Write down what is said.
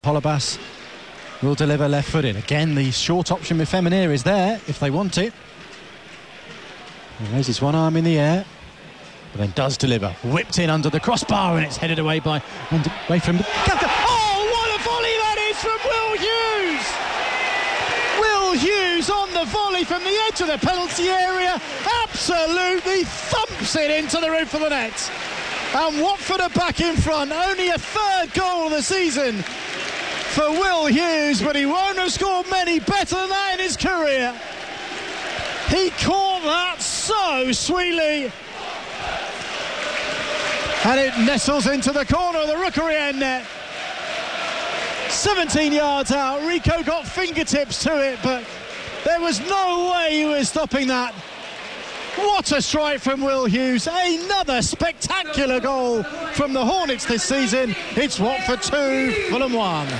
Holebas will deliver left-footed. Again, the short option with Femenir is there if they want it. He raises one arm in the air, but then does deliver. Whipped in under the crossbar, and it's headed away from the captain. Oh, what a volley that is from Will Hughes! Will Hughes on the volley from the edge of the penalty area, absolutely thumps it into the roof of the net. And Watford are back in front. Only a third goal of the season for Will Hughes, but he won't have scored many better than that in his career. He caught that so sweetly, and it nestles into the corner of the Rookery end net. 17 yards out. Rico got fingertips to it, but there was no way he was stopping that. What a strike from Will Hughes. Another spectacular goal from the Hornets this season. It's Watford 2, Fulham 1.